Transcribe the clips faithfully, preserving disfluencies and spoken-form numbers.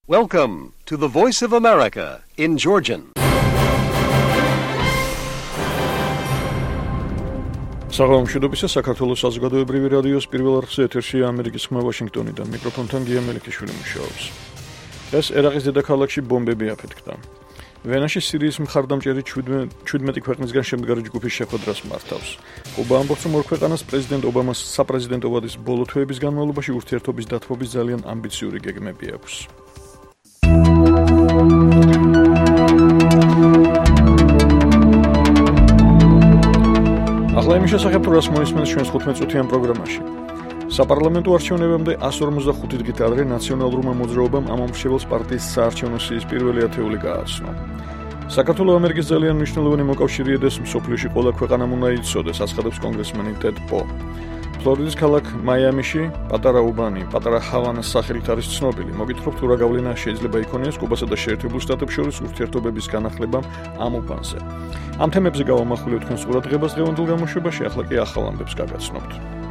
Welcome to the Voice of America in Georgian. საღამომშვიდობისა საქართველოს საზოგადოებრივი რადიოს პირველ არხზე ეთერშია ამერიკის ხმა ვაშინგტონიდან. მიკროფონთან გია მელიქიშვილი მუშაობს. დღეს ერაყის დედაქალაქში ბომბები აფეთქდა. ვენაში სირიის მხარდამჭერი ჩვიდმეტი ქვეყნისგან შემდგარი ჯგუფის შეხვედრას მართავს. კუბა ამბობს, რომ ორ ქვეყანას პრეზიდენტ ობამას საპრეზიდენტო ვადის ბოლო თვეების განმავლობაში ურთიერთობის დათბობის ძალიან ამბიციური გეგმები აქვს. ახლა იმის შესახებ, თუ რას მოისმენს ჩვენს თხუთმეტწუთიან პროგრამაში. საპარლამენტო არჩევნებამდე εκατს ორმოცდახუთი დღით ადრე ნაციონალურმა მოძრაობამ ამომრჩეველს პარტიის საარჩევნო სიის პირველი ათეული გააცნო. საქართველოს ამერიკის ძალიან მნიშვნელოვანი მოკავშირე ედეს მსოფლიოში ყველა ქვეყანამ უნდა იცოდეს, აცხადებს კონგრესმენი ტედ პო. ფლორიდის ქალაქ მაიამიში პატარა უბანი, პატარა ჰავანას სახელით არის ცნობილი. მოგითხრობთ, თუ რა გავლენა შეიძლება იქონიოს კუბასა და შეერთებულ შტატებს შორის ურთიერთობების განახლებამ ამ უბანზე. ამ თემებზე გავამახვილებთ თქვენს ყურადღებას დღევანდელ გამოშვებაში, ახლა კი ახალ ამბებს გაგაცნობთ.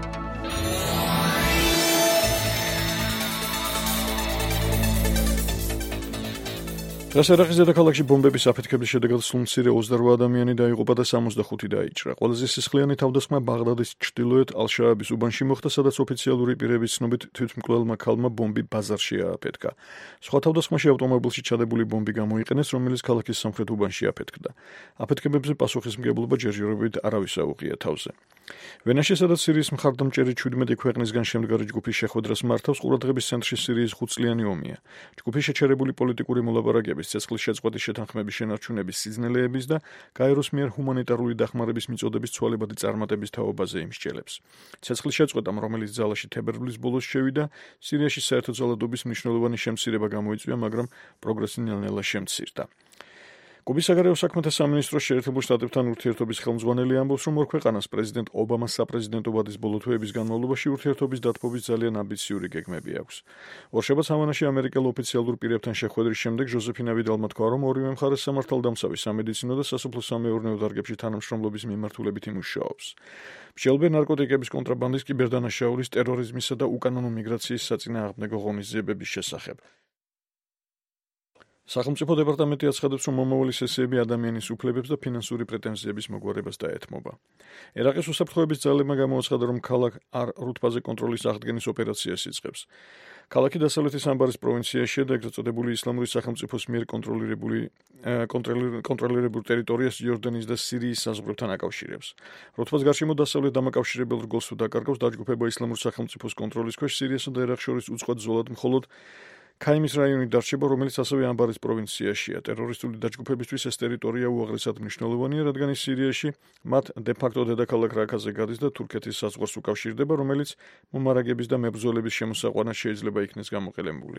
დღეს ერაყის დედაქალაქში ბომბების აფეთქების შედეგად სულ მცირე ოცდარვა ადამიანი დაიღუპა და სამოცდახუთი დაიჭრა. ყველაზე სისხლიანი თავდასხმა ბაღდადის ჩრდილოეთ ალ-შააბის უბანში მოხდა, სადაც ოფიციალური პირების ცნობით თვითმკვლელმა ქალმა ბომბი ბაზარში ააფეთქა. სხვა თავდასხმაში ავტომობილში ჩადებული ბომბი გამოიყენეს, რომელიც ქალაქის სამხრეთ უბანში აფეთქდა. აფეთქებებზე პასუხისმგებლობა ჯერჯერობით არავის აუღია თავზე. ვენაში, სადაც სირიის მხარდამჭერი ჩვიდმეტი ქვეყნისგან შემდგარი ჯგუფის შეხვედრას მართავს, ყურადღების ცენტრში სირიის ხუთწლიანი ომია. ჯგუფი შეჩერებული პოლიტიკური მოლაპარაკების, ცეცხლის შეწყვეტის შეთანხმების შენარჩუნების, სიძნელეების და გაეროს მიერ ჰუმანიტარული დახმარების მიწოდების ცვალებადი წარმატების თაობაზე იმსჯელებს. ცეცხლის შეწყვეტამ, რომელიც ძალაში თებერვლის ბოლოს შევიდა, სირიაში საერთო ძალადობის მნიშვნელოვანი შემცირება გამოიწვია, მაგრამ პროგრესი ნელ-ნელა შემცირდა. კუბის საგარეო საქმეთა სამინისტროს შეერთებულ შტატებთან ურთიერთობის ხელმძღვანელი ამბობს, რომ ორ ქვეყანას პრეზიდენტ ობამას საპრეზიდენტო ვადის ბოლო თვეების განმავლობაში ურთიერთობის დათბობის ძალიან ამბიციური გეგმები აქვს. ორშაბათს ჰავანაში ამერიკელ ოფიციალურ პირებთან შეხვედრის შემდეგ ჟოზეფინა ვიდალმა თქვა, რომ ორივე მხარეს სამართალდამცავი, სამედიცინო და სასოფლო-სამეურნეო დარგებში თანამშრომლობის მიმართულებით იმუშაობს. მსჯელობენ ნარკოტიკების კონტრაბანდის, კიბერდანაშაულის, ტერორიზმისა და უკანონო მიგრაციის საწინააღმდეგო ღონისძიებების შესახებ. სახელმწიფო დეპარტამენტი აცხადებს, რომ მომავალი სესიები ადამიანის უფლებებს და ფინანსური პრეტენზიების მოგვარებას დაეთმობა. ერაყის უსაფრთხოების ძალებმა გამოაცხადა, რომ ქალაქ არ-რუთბაზე კონტროლის აღდგენის ოპერაციას იწყებს. ქალაქი დასავლეთის ამბარის პროვინციაში და ეგრეთ წოდებული ისლამური სახელმწიფოს მიერ კონტროლირებული კონტროლირებულ ტერიტორიას იორდანიის და სირიის საზღვრებთან აკავშირებს. რუთბას გარშემო დასავლეთ დამაკავშირებელ რგოლს თუ დაკარგავს, დაჯგუფება ისლამურ სახელმწიფოს კონტროლის ქვეშ სირიასა და ერაყს შორის უწყვეტ ზოლად მხოლოდ ქაიმის რაიონი დარჩება, რომელიც ასევე ამბარის პროვინციაშია. ტერორისტული დაჯგუფებისთვის ეს ტერიტორია უაღრესად მნიშვნელოვანია, რადგან ის სირიაში მათ დე-ფაქტო დედაქალაქ რაკაზე გადის და თურქეთის საზღვარს უკავშირდება, რომელიც მომარაგების და მებრძოლების შემოსაყვანად შეიძლება იქნეს გამოყენებული.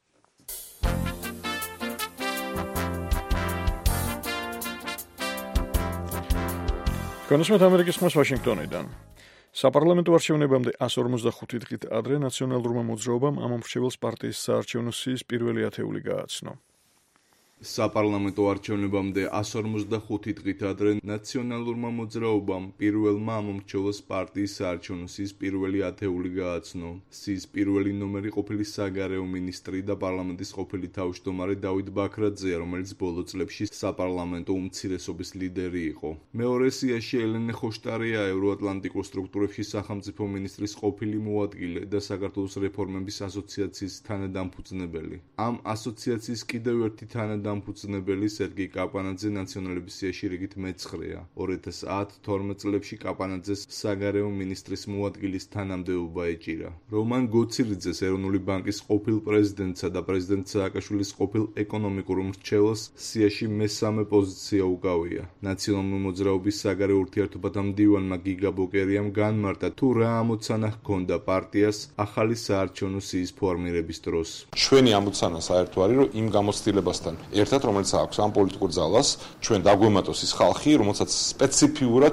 კონსულტანტ ამერიკის ხმას ვაშინგტონიდან. საპარლამენტო არჩევნებამდე εκατს ორმოცდახუთი დღით ადრე ნაციონალურმა მოძრაობამ ამომრჩეველს პარტიის საარჩევნო სიის პირველი ათეული გააცნო. საპარლამენტო არჩევნებამდე εκατს ორმოცდახუთი დღით ადრე ნაციონალურმა მოძრაობამ პირველმა ამომრჩეველს პარტიის საარჩევნო სიის პირველი ათეული გააცნო. სიის პირველი ნომერი ყოფილი საგარეო მინისტრი და პარლამენტის ყოფილი თავმჯდომარე დავით ბაქრაძეა, რომელიც ბოლო წლებში საპარლამენტო უმცირესობის ლიდერი იყო. მეორე სიაში ელენე ხოშტარია, ევროატლანტიკურ სტრუქტურებში სახელმწიფო მინისტრის ყოფილი მოადგილე და საქართველოს რეფორმების ასოციაციის თანადამფუძნებელი. ამ ასოციაციის კიდევ ერთი თანადამფუძნებელი დამფუძნებელი სერგეი კაპანაძე ნაციონალების სიაში რიგით მეცხრეა. ორი ათას ათი თორმეტ წლებში კაპანაძეს საგარეო მინისტრის მოადგილის თანამდებობა ეჭირა. რომან გოცირიძეს ეროვნული ბანკის ყოფილ პრეზიდენტსა და პრეზიდენტ სააკაშვილის ყოფილ ეკონომიკურ მრჩეველს სიაში მესამე პოზიცია უკავია. ნაციონალური მოძრაობის საგარეო ურთიერთობათა მდივანმა გიგა ბოკერიამ განმარტა, თუ რა ამოცანა ჰქონდა პარტიას ახალი საარჩევნო სიის ფორმირების დროს. ჩვენი ამოცანა საერთო არის, რომ იმ გამოცდილებასთან ერთად, რომელიც აქვს ამ პოლიტიკურ ძალას, ჩვენ დაგვემატოს ის ხალხი, რომელსაც სპეციფიურად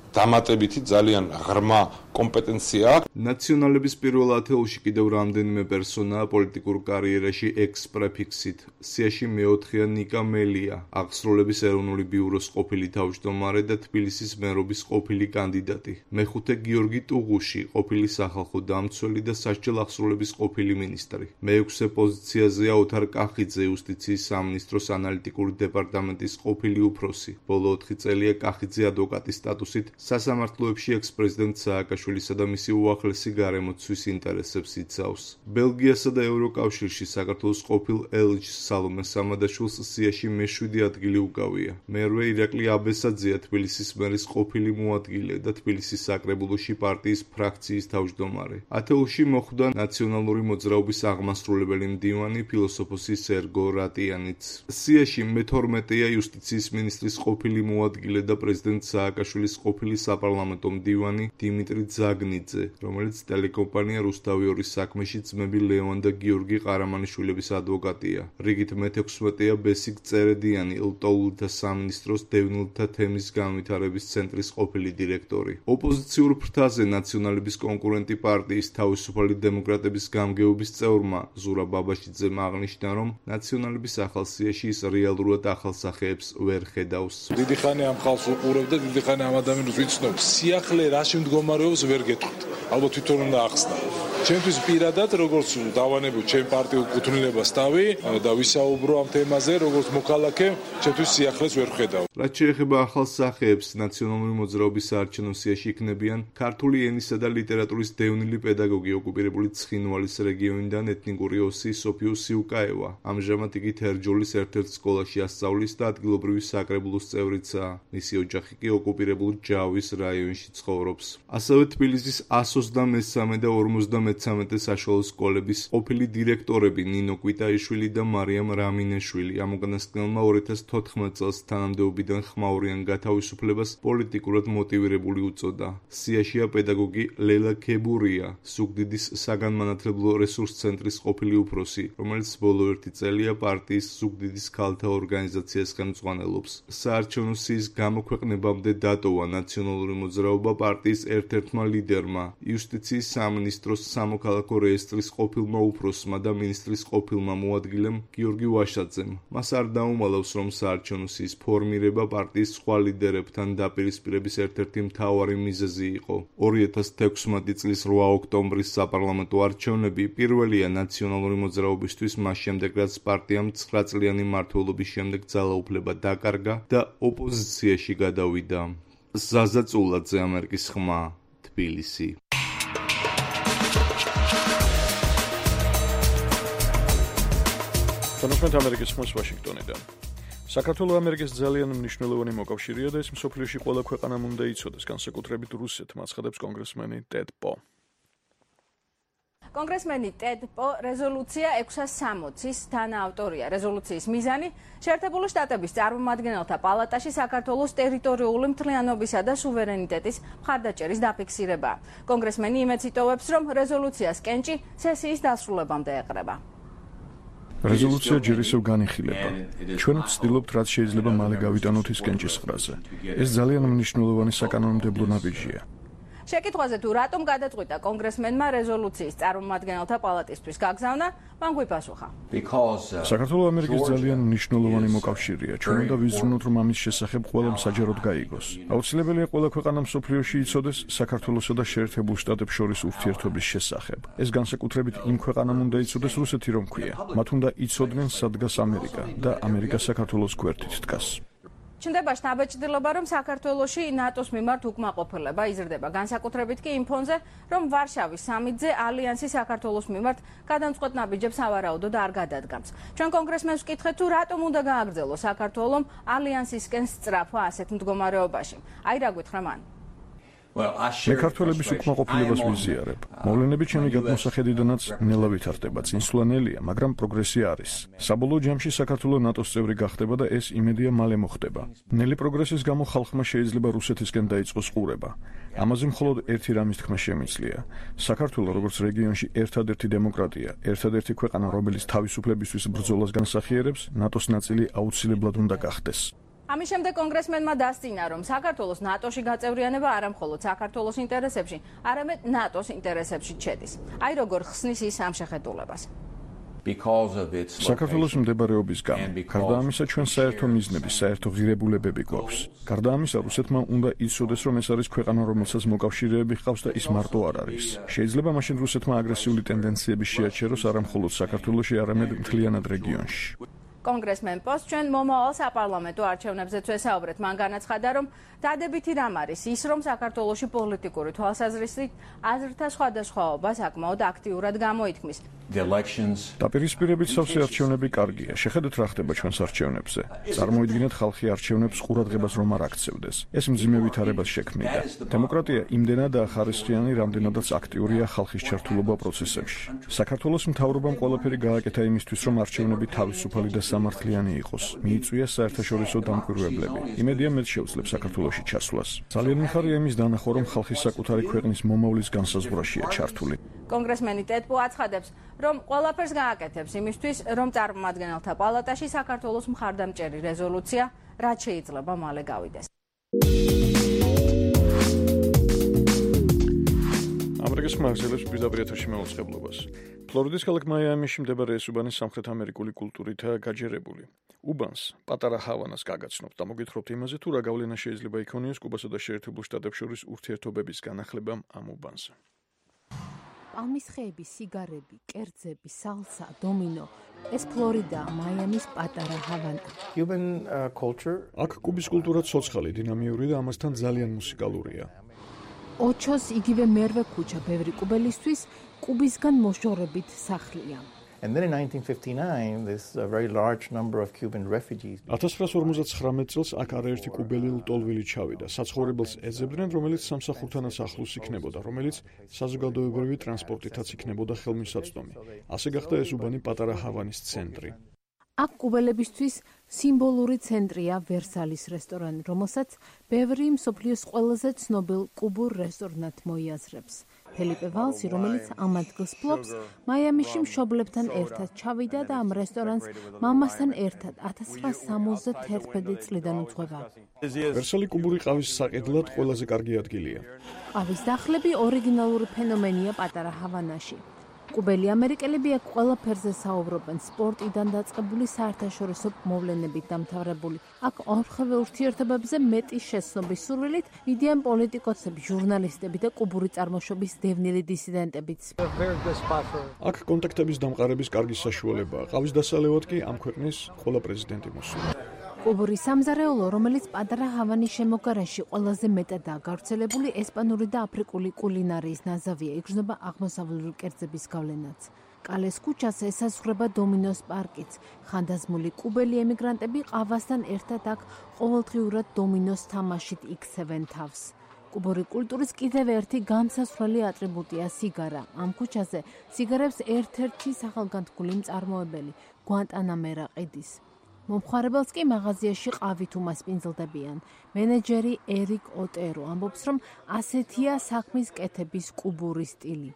დამატებითი ძალიან ღრმა კომპეტენცია. ნაციონალების პირველ ათეულში კიდევ რამდენიმე პერსონაა პოლიტიკურ კარიერაში ექს-პრეფიქსით. სიაში მეოთხეა ნიკა მელია, აღსრულების ეროვნული ბიუროს ყოფილი თავმჯდომარე და თბილისის მერობის ყოფილი კანდიდატი. მეხუთე გიორგი ტუღუში, ყოფილი სახალხო დამცველი და სასჯელ აღსრულების ყოფილი მინისტრი. მეექვსე პოზიციაზეა ოთარ კახიძე, იუსტიციის სამინისტროს ანალიტიკური დეპარტამენტის ყოფილი უფროსი. ბოლო ოთხი წელია კახიძე ადვოკატის სტატუსით სასამართლოებში ექს-პრეზიდენტ სააკაშვილისა და მისი უახლესი გარემოცვის ინტერესებს იცავს. ბელგიასა და ევროკავშირში საქართველოს ყოფილ ელჩს სალომე სამადაშვილს სიაში მეშვიდე ადგილი უკავია. მერვე ირაკლი აბესაძეა, თბილისის მერის ყოფილი მოადგილე და თბილისის საკრებულოში პარტიის ფრაქციის თავმჯდომარე. ათეულში მოხვდა ნაციონალური მოძრაობის აღმასრულებელი მდივანი ფილოსოფოსი სერგო რატიანიც. სიაში მეთორმეტეა იუსტიციის მინისტრის ყოფილი მოადგილე და პრეზიდენტ სააკაშვილის ყოფილი საპარლამენტო მდივანი დიმიტრი ძაგნიძე, რომელიც ტელეკომპანია რუსთავი ორის საქმეში ძმები ლევან და გიორგი ყარამანიშვილების ადვოკატია. რიგით მეთექვსმეტეა ბესიკ წერედიანი, ლტოლთა სამინისტროს დევნილთა თემის განვითარების ცენტრის ყოფილი დირექტორი. ოპოზიციურ ფრთაზე ნაციონალების კონკურენტი პარტიის თავისუფალი დემოკრატების გამგეობის წევრმა ზურა ბაბაშიძემ აღნიშნა, რომ ნაციონალების ახალ სიაში ის რეალურად ახალ სახეებს ვერ ხედავს. დიდი ხანი ამ ხალხს უყურებ და დიდი ხანი ამ ადამიანებს ვიცნობ. სიახლე რაში მდგომარეობს ვერ გეტყვით. ალბათ თვითონ უნდა ახსნა. ჩემთვის პირადად როგორც დავანებო ჩემ პარტიულ კუთვნილებას თავი და ვისაუბრო ამ თემაზე, როგორც მოქალაქე, ჩემთვის სიახლეს ვერ ხედავ. რაც შეეხება ახალ სახეებს, ნაციონალური მოძრაობის საარჩევნო სიაში იქნებიან ქართული ენისა და ლიტერატურის დევნილი პედაგოგი ოკუპირებული ცხინვალის რეგიონიდან ეთნიკური ოსი სოფიო სიუკაევა. ამჟამად იგი თერჯოლის ერთ-ერთ სკოლაში ასწავლის და ადგილობრივი საკრებულოს წევრიცაა. მისი ოჯახი კი ოკუპირებულ ჯავის რაიონში ცხოვრობს. ასევე თბილისის ას ოცდამესამე და ორმოცდამეცამეტე საშუალო სკოლების ყოფილი დირექტორები ნინო კვიტაიშვილი და მარიამ რამინეშვილი ამ უკანასკნელმა ორი ათას თოთხმეტ წელს თანამდებობიდან ხმაურიან გათავისუფლებას პოლიტიკურად მოტივირებული უწოდა. სიაშია პედაგოგი ლელა ქებურია, ზუგდიდის საგანმანათლებლო რესურს ცენტრის ყოფილი უფროსი, რომელიც ბოლო ერთი წელია პარტიის ზუგდიდის ქალთა ორგანიზაციას ხელმძღვანელობს. საარჩევნო სიის გამოქვეყნებამდე დატოვა ნაციონალური მოძრაობა პარტიის ერთ-ერთმა ლიდერმა, იუსტიციის სამინისტროს სამოქალაქო რეესტრის ყოფილმა უფროსმა და მინისტრის ყოფილმა მოადგილემ გიორგი ვაშაძემ. მას არ დაუმალავს, რომ საარჩევნო სიის ფორმირება პარტიის სხვა ლიდერებთან დაპირისპირების ერთ-ერთი მთავარი მიზეზი იყო. ორი ათას თექვსმეტი წლის რვა ოქტომბრის საპარლამენტო არჩევნები პირველია ნაციონალური მოძრაობისთვის მას შემდეგ, რაც პარტიამ ცხრა წლიანი მმართველობის შემდეგ ძალაუფლება დაკარგა და ოპოზიციაში გადავიდა. ზაზა წულაძე, ამერიკის ხმა, თბილისი. თანამშრომლობთ ამერიკის ხმას ვაშინგტონიდან. საქართველოს ამერიკის ძალიან მნიშვნელოვანი მოკავშირეა და ეს მსოფლიოში ყველა ქვეყანამ უნდა იცოდეს, განსაკუთრებით რუსეთმა, ცხადებს კონგრესმენი ტედ პო. კონგრესმენი ტედ პო რეზოლუცია ექვსას სამოცის თანაავტორია. რეზოლუციის მიზანი შეერთებული შტატების წარმომადგენელთა პალატაში საქართველოს ტერიტორიული მთლიანობისა და სუვერენიტეტის მხარდაჭერის დაფიქსირება. კონგრესმენი იმედს იტოვებს, რომ რეზოლუციას კენჭი სესიის დასრულებამდე ეყრება. რეზოლუცია ჯერ ისევ განიხილება. ჩვენ ვცდილობთ, რაც შეიძლება მალე გავიტანოთ ის კენჭის ყრაზე. ეს ძალიან მნიშვნელოვანი საკანონმდებლო ნაბიჯია. შეკითხვაზე თუ რატომ გადაწყვიტა კონგრესმენმა რეზოლუციის წარმომადგენელთა პალატისთვის გაგზავნა, მან გვიპასუხა. საქართველოს ამერიკის ძალიან მნიშვნელოვანი მოკავშირეა. ჩვენ უნდა ვიზრუნოთ, რომ ამის შესახებ ყველამ საჯაროდ გაიგოს. აუცილებელია ყველა ქვეყანა მსოფლიოში იცოდეს საქართველოსა და შეერთებულ შტატებს შორის ურთიერთობის შესახებ. ეს განსაკუთრებით იმ ქვეყანამ უნდა იცოდეს რუსეთი რომ ქვია. მათ უნდა იცოდნენ სად დგას ამერიკა და ამერიკა საქართველოს გვერდით დგას. ჩნდება შთაბეჭდილება, რომ საქართველოში ნატოს მიმართ უკმაყოფილება იზრდება. განსაკუთრებით კი იმ ფონზე, რომ ვარშავის სამიტზე ალიანსი საქართველოს მიმართ გადამწყვეტ ნაბიჯებს ავარაუდოდ არ გადადგამს. ჩვენ კონგრესმენს ვკითხეთ, თუ რატომ უნდა გააგრძელოს საქართველომ ალიანსისკენ სწრაფვა ასეთ მდგომარეობაში. აი რა გითხრა მან. მე ქართველების უკმაყოფილებას ვიზიარებ. მოვლენები ჩემი გადმოსახედიდანაც ნელა ვითარდება. წინსვლანელია, მაგრამ პროგრესი არის. საბოლოო ჯამში საქართველოს ნატოს წევრი გახდება და ეს იმედია მალე მოხდება. ნელი პროგრესის გამო ხალხმა შეიძლება რუსეთისკენ დაიწყოს ყურება. ამაზე მხოლოდ ერთი რამის თქმა შემიძლია. საქართველოს როგორც რეგიონში ერთადერთი დემოკრატია, ერთადერთი ქვეყანა, რომელიც თავისუფლებისთვის ბრძოლას განსახიერებს, ნატოს ნაწილი აუცილებლად უნდა გახდეს. ამის შემდეგ კონგრესმენმა დასწინა, რომ საქართველოს ნატოში გაწევრიანება არა მხოლოდ საქართველოს ინტერესებში, არამედ ნატოს ინტერესებში შედის. აი როგორ ხსნის ის ამ შეხედულებას. საქართველოს მდებარეობის გამო, გარდა ამისა, ჩვენ საერთო მიზნები, საერთო ღირებულებები გვაქვს. გარდა ამისა, რუსეთმა უნდა იცოდეს, რომ ეს არის ქვეყანა, რომელსაც მოკავშირეები ჰყავს და ის მარტო არ არის. შეიძლება მაშინ რუსეთმა აგრესიული ტენდენციები შეაჩეროს არა მხოლოდ საქართველოში, არამედ მთლიანად რეგიონში. კონგრესმენ პოს ჩვენ მომავალ საპარლამენტო არჩევნებზეც ვესაუბრეთ. მან განაცხადა, რომ დადებითი რამ არის ის, რომ საქართველოში პოლიტიკური თვალსაზრისით აზრთა სხვადასხვაობა საკმაოდ აქტიურად გამოითქმის. დაპირისპირებით სავსე არჩევნები კარგია. შეხედეთ რა ხდება ჩვენს არჩევნებზე. წარმოიდგინეთ, ხალხი არჩევნებს ყურადღებას რომ არ აქცევდეს. ეს მძიმე ვითარებას შექმნიდა. დემოკრატია იმდენადაა ხარისხიანი, რამდენადაც აქტიურია ხალხის ჩართულობა პროცესებში. საქართველოს მთავრობამ ყველაფერი გააკეთა იმისთვის, რომ არჩევნები თავისუფალი და სამართლიანი იყოს. მიიწვია საერთაშორისო დამკვირვებლები. იმედია მეც შეუძლებს საქართველოში ჩასვლას. ძალიან მიხარია იმის დანახვა, რომ ხალხი საკუთარი ქვეყნის მომავლის განსაზღვრაშია ჩართული. კონგრესმენი ტეტპო აცხადებს, რომ ყველაფერს გააკეთებს იმისთვის, რომ წარმომადგენელთა პალატაში საქართველოს მხარდამჭერი რეზოლუცია, რაც შეიძლება მალე გავიდეს. ამერიკის მაღაზიებს პირდაპირ ეთერში მეუწყებლობას. ფლორიდის ქალაქ მაიამიში მდებარე ეს უბანი სამხრეთ ამერიკული კულტურითაა გაჯერებული. უბანს პატარა ჰავანას გაგაცნობთ და მოგითხრობთ იმაზე, თუ რა გავლენა შეიძლება იქონიოს კუბასა და შეერთებულ შტატებს შორის ურთიერთობების განახლებამ ამ უბანზე. პალმის ხეები, სიგარები, კერძები, სალსა, დომინო. ეს ფლორიდაა, მაიამის პატარა ჰავანა. აქ კუბის კულტურა ცოცხალი, დინამიური და ამასთან ძალიან მუსიკალურია. ოჩოს იგივე მერვე ქუჩა ბევრი კუბელისთვის კუბისგან მოშორებით სახლია. And then in nineteen fifty-nine, this uh, very large number of Cuban refugees. ათას ცხრაასი ორმოცდათხრამეტ წელს აქ არაერთი კუბელი ლტოლვილი ჩავიდა. საცხოვრებელს ეძებდნენ, რომელიც სამსახურთანაც ახლოს იქნებოდა, რომელიც საზოგადოებრივი ტრანსპორტითაც იქნებოდა ხელმისაწვდომი. ასე გახდა ეს უბანი პატარა ჰავანის ცენტრი. აქ კუბელებისთვის სიმბოლური ცენტრია ვერსალის რესტორანი, რომელსაც ბევრი მსოფლიოს ყველაზე ცნობილ კუბურ რესტორნად მოიაზრებს. ფელიპე ვალსი, რომელიც ამ ადგილს ფლობს, მაიამიში მშობლებთან ერთად ჩავიდა და ამ რესტორანს მამასთან ერთად ათას ცხრაასი სამოცდათერთმეტი წლიდან უძღვება. ვერსალი კუბური ყავის საყიდლად ყველაზე კარგი ადგილია. ყავის დახლები ორიგინალური ფენომენია პატარა ჰავანაში. კუბელი ამერიკელები აქ ყველაფერზე საუბრობენ, სპორტიდან დაწყებული საერთაშორისო მოვლენებით დამთავრებული. აქ ორხევე ურთიერთობებზე მეტი შეცნობის სურვილით მიდიან პოლიტიკოსები, ჟურნალისტები და კუბური წარმოშობის დევნილი დისიდენტებიც. აქ კონტაქტების დამყარების კარგი საშუალებაა. ყავის დასალევად კი ამ ქვეყნის ყველა პრეზიდენტი მოსულა. კუბური სამზარეულო, რომელიც პატარა ჰავანის შემოგარენში ყველაზე მეტადაა გავრცელებული, ესპანური და აფრიკული კულინარიის ნაზავია, იგრძნობა აღმოსავლური კერძების გავლენაც. კალეს ქუჩას ესაზღვრება დომინოს პარკიც. ხანდაზმული კუბელი ემიგრანტები ყავასთან ერთად აქ ყოველდღიურად დომინოს თამაშით იქცევენ თავს. კუბური კულტურის კიდევ ერთი განსასვლელი ატრიბუტია სიგარა. ამ ქუჩაზე სიგარებს ერთ-ერთი სახელგანთქმული მწარმოებელი გვანტანამერა ყიდის. მომხმარებელს კი მაღაზიაში ყავით უმასპინძლდებიან. მენეჯერი ერიკ ოტერო ამბობს, რომ ასეთია საქმის კეთების კუბური სტილი.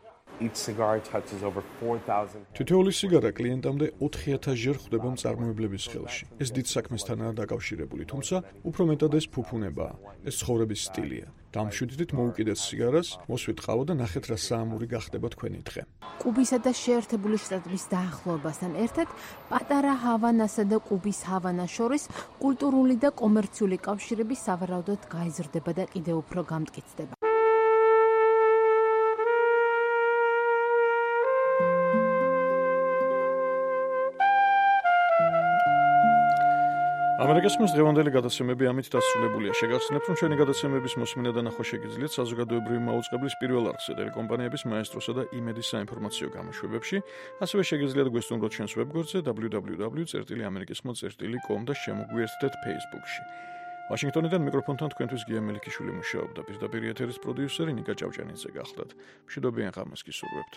თითოეული სიგარა კლიენტამდე ოთხი ათას ჯერ ხვდება მწარმოებლების ხელში. ეს დიდ საქმესთანაა დაკავშირებული, თუმცა უფრო მეტად ეს ფუფუნებაა. ეს ცხოვრების სტილია. დამშვიდით მოუკიდეთ სიგარას, მოსვით ყავა და ნახეთ რა საამური გახდება თქვენი დღე. კუბისა და შეერთებული შტატების დაახლოებასთან ერთად პატარა ჰავანასა და კუბის ჰავანას შორის კულტურული და კომერციული კავშირები სავარაუდოდ გაიზრდება და კიდევ უფრო გამტკიცდება. ამერიკის მის დღევანდელი გადაცემები ამით დასრულებულია. შეგახსენებთ, რომ ჩვენი გადაცემების მოსმენა და ნახვა შეგიძლიათ საზოგადოებრივი მაუწყებლის პირველ არხზე, ტელეკომპანიების მაესტროსა და იმედის საინფორმაციო გამოშვებებში, ასევე შეგიძლიათ გვესტუმროთ ჩვენს ვებგვერდზე დაბლიუ დაბლიუ დაბლიუ წერტილი ამერიკისმო წერტილი კომ და შემოგვიერთდეთ Facebook-ში. ვაშინგტონიდან მიკროფონთან თქვენთვის გია მელიქიშვილი მუშაობდა. პირდაპირ ეთერის პროდიუსერი ნიკა ჭავჭანიძე გახლდათ. მშვიდობიან ღამეს გისურვებთ.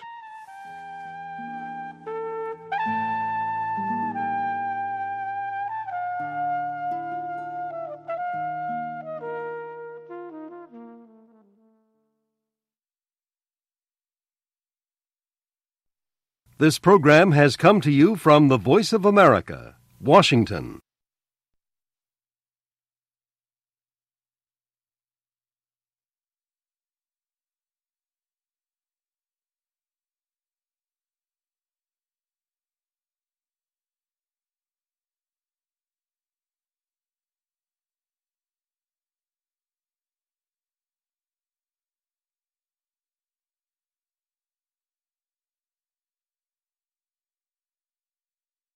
This program has come to you from the Voice of America, Washington.